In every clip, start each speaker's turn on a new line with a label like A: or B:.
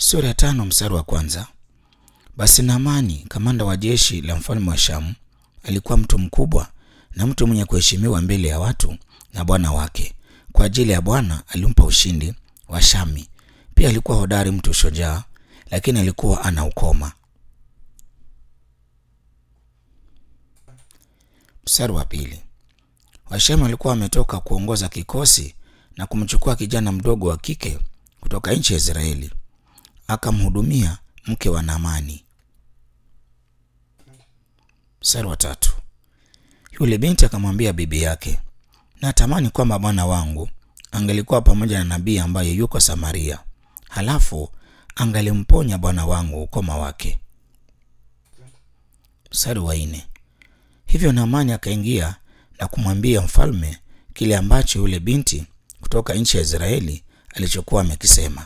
A: Sura ya 5 mstari wa kwanza. Basi Naamani, kamanda wa jeshi la mfalme wa Shamu, alikuwa mtu mkubwa na mtu mwenye kuheshimiwa mbele ya watu na bwana wake. Kwa ajili ya Bwana alimpa ushindi wa Shami. Pia alikuwa hodari, mtu shujaa, lakini alikuwa ana ukoma. Mstari wa pili. Washamu walikuwa wametoka kuongoza kikosi na kumchukua kijana mdogo wa kike kutoka nchi ya Israeli, akamhudumia mke wa Naamani. Mstari wa tatu. Yule binti akamwambia bibi yake, natamani kwamba bwana wangu angelikuwa pamoja na nabii ambaye yuko Samaria, halafu angalimponya bwana wangu ukoma wake. Mstari wa 4. Hivyo Naamani akaingia na kumwambia mfalme kile ambacho yule binti kutoka nchi ya Israeli alichokuwa amekisema.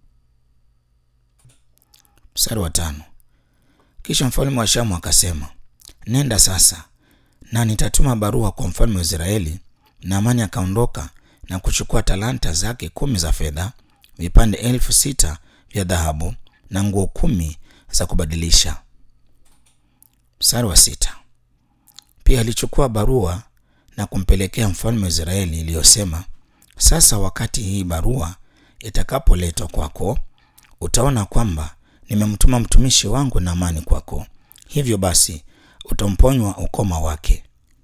A: Mstari wa 5. Kisha mfalme wa Shamu akasema, nenda sasa na nitatuma barua kwa mfalme wa Israeli. Naamani akaondoka na kuchukua talanta zake 10 za fedha, vipande 6,000 vya dhahabu na nguo 10 za kubadilisha. Mstari wa 6. Pia alichukua barua na kumpelekea mfalme wa Israeli iliyosema, sasa wakati hii barua itakapoletwa kwako, utaona kwamba nimemtuma mtumishi wangu Naamani kwako, hivyo basi utamponywa ukoma wake.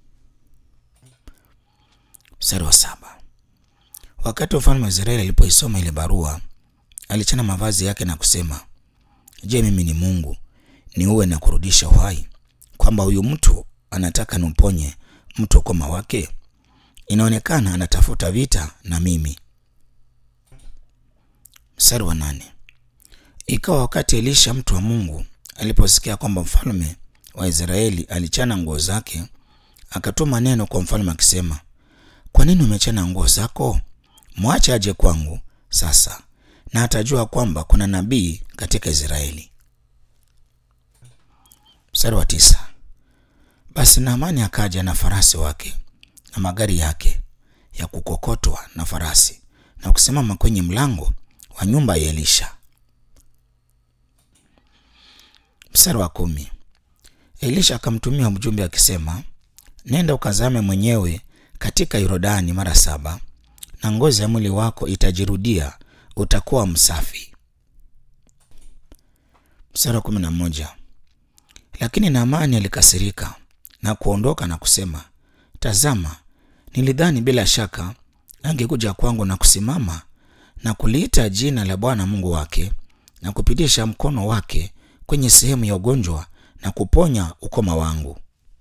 A: Mstari wa 7. Wakati mfalme wa Israeli alipoisoma ile barua, alichana mavazi yake na kusema, je, mimi ni Mungu niue na kurudisha uhai, kwamba huyu mtu anataka nimponye mtu ukoma wake? Inaonekana anatafuta vita na mimi. Mstari wa 8. Ikawa wakati Elisha mtu wa Mungu aliposikia kwamba mfalme wa Israeli alichana nguo zake, akatuma neno kwa mfalme akisema, kwa nini umechana nguo zako? Mwache aje kwangu sasa, na atajua kwamba kuna nabii katika Israeli. Mstari wa 9. Basi Naamani akaja na farasi wake na magari yake ya kukokotwa na farasi na kusimama kwenye mlango wa nyumba ya Elisha. Mstari wa 10. Elisha akamtumia mjumbe akisema, nenda ukazame mwenyewe katika Yordani mara 7 na ngozi ya mwili wako itajirudia, utakuwa msafi. Mstari wa 11. Lakini Naamani alikasirika na kuondoka na kusema, tazama, nilidhani bila shaka angekuja kwangu na kusimama na kuliita jina la Bwana Mungu wake na kupitisha mkono wake kwenye sehemu ya ugonjwa na kuponya ukoma wangu.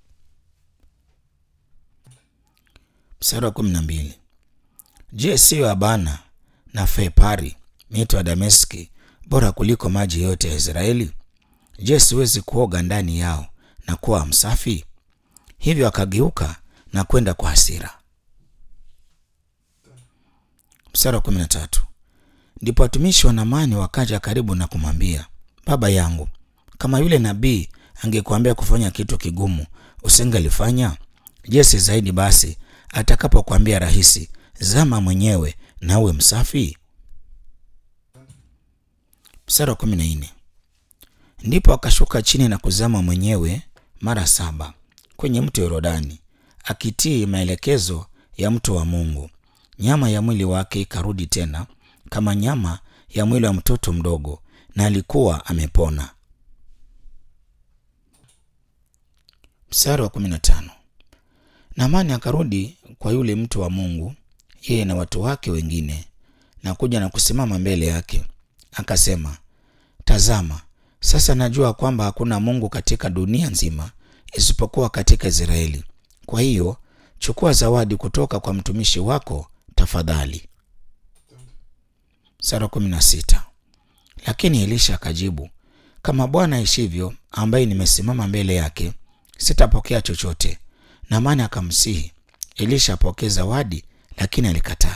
A: Mstari wa 12. Je, siyo Abana na Fepari mito ya Dameski bora kuliko maji yote ya Israeli? Je, siwezi kuoga ndani yao na kuwa msafi? Hivyo akageuka na kwenda kwa hasira. Mstari wa 13. Ndipo watumishi wa Naamani wakaja karibu na kumwambia, baba yangu, kama yule nabii angekuambia kufanya kitu kigumu, usingelifanya? Je, si zaidi basi atakapokuambia rahisi, zama mwenyewe na uwe msafi? Mstari wa 14. Ndipo akashuka chini na kuzama mwenyewe mara 7 kwenye mto Yordani, akitii maelekezo ya mtu wa Mungu. Nyama ya mwili wake ikarudi tena kama nyama ya mwili wa mtoto mdogo, na alikuwa amepona. Mstari wa 15. Naamani akarudi kwa yule mtu wa Mungu, yeye na watu wake wengine, na kuja na kusimama mbele yake. Akasema, tazama, sasa najua kwamba hakuna Mungu katika dunia nzima isipokuwa katika Israeli. Kwa hiyo chukua zawadi kutoka kwa mtumishi wako tafadhali. Mstari wa 16. Lakini Elisha akajibu, kama Bwana aishivyo, ambaye nimesimama mbele yake, sitapokea chochote. Naamani akamsihi Elisha apokee zawadi, lakini alikataa.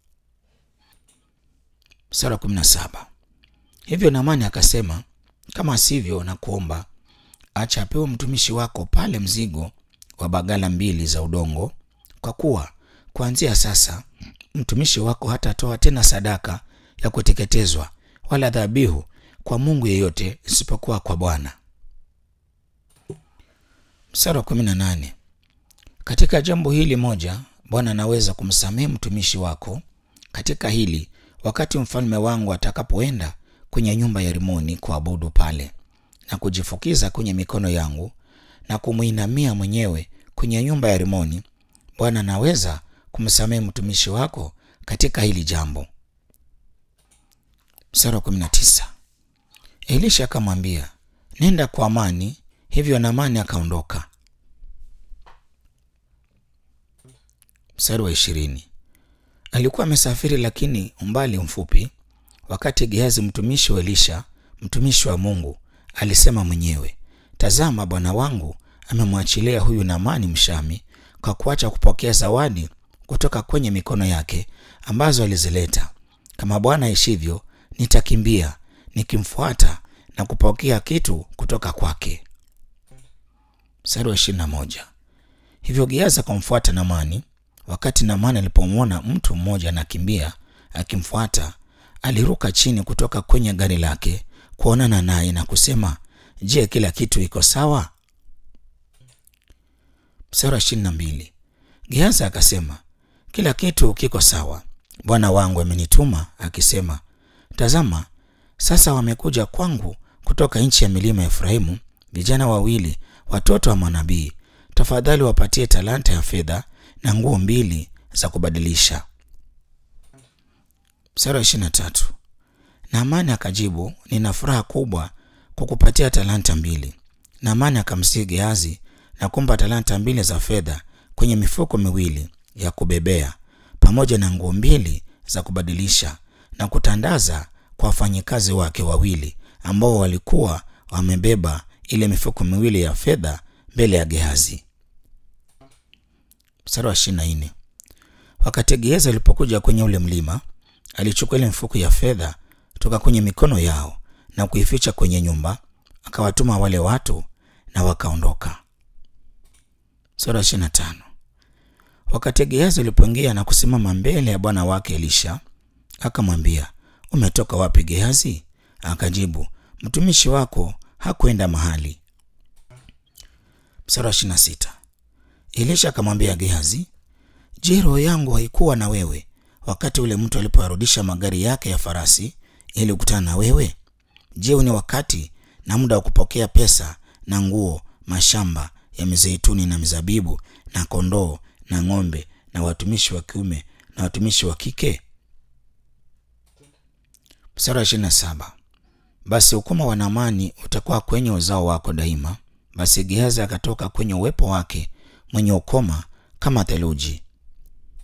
A: Mstari wa 17. Hivyo Naamani akasema, kama sivyo, na kuomba acha apewe mtumishi wako pale mzigo wa bagala 2 za udongo, kwa kuwa kuanzia sasa mtumishi wako hatatoa tena sadaka ya kuteketezwa wala dhabihu kwa Mungu yeyote isipokuwa kwa Bwana. Mstari wa 18. Katika jambo hili moja Bwana anaweza kumsamehe mtumishi wako. Katika hili, wakati mfalme wangu atakapoenda kwenye nyumba ya Rimoni kuabudu pale na kujifukiza kwenye mikono yangu na kumuinamia mwenyewe kwenye nyumba ya Rimoni, Bwana anaweza kumsamehe mtumishi wako katika hili jambo. Mstari wa 19. Elisha akamwambia, nenda kwa amani. Hivyo Naamani akaondoka. Mstari wa 20. Alikuwa amesafiri lakini umbali mfupi, wakati Gehazi mtumishi wa Elisha, mtumishi wa Mungu, alisema mwenyewe, tazama, bwana wangu amemwachilia huyu Naamani Mshami kwa kuacha kupokea zawadi kutoka kwenye mikono yake ambazo alizileta. Kama Bwana aishivyo, nitakimbia nikimfuata na kupokea kitu kutoka kwake. Mstari wa 21. Hivyo Gehazi akamfuata Naamani. Wakati Naamani alipomwona mtu mmoja anakimbia akimfuata, aliruka chini kutoka kwenye gari lake kuonana naye na kusema, je, kila kitu iko sawa? Mstari wa 22. Gehazi akasema, kila kitu kiko sawa. Bwana wangu amenituma akisema, tazama, sasa wamekuja kwangu kutoka nchi ya milima ya Efraimu vijana wawili, watoto wa manabii. Tafadhali wapatie talanta ya fedha na nguo 2 za kubadilisha. Mstari wa 23. Naamani akajibu, nina furaha kubwa kukupatia talanta 2. Naamani akamsihi Gehazi na kumpa talanta 2 za fedha kwenye mifuko 2 ya kubebea pamoja na nguo 2 za kubadilisha, na kutandaza kwa wafanyikazi wake 2 ambao walikuwa wamebeba ile mifuko 2 ya fedha mbele ya Gehazi. Mstari wa 24. Wakati Gehazi alipokuja kwenye ule mlima, alichukua ile mifuko ya fedha kutoka kwenye mikono yao na kuificha kwenye nyumba, akawatuma wale watu na wakaondoka. Mstari wa 25. Wakati Gehazi alipoingia na kusimama mbele ya bwana wake Elisha, akamwambia, umetoka wapi Gehazi? Akajibu, mtumishi wako hakwenda mahali. Mstari wa 26. Elisha akamwambia Gehazi, je, roho yangu haikuwa na wewe wakati ule mtu alipoarudisha magari yake ya farasi ili kukutana na wewe? Je, ni wakati na muda wa kupokea pesa na nguo, mashamba ya mizeituni na mizabibu na kondoo na ng'ombe na watumishi wa kiume na watumishi wa kike? Mstari wa 27. Basi ukoma wa Naamani utakuwa kwenye uzao wako daima. Basi Gehazi akatoka kwenye uwepo wake mwenye ukoma kama theluji.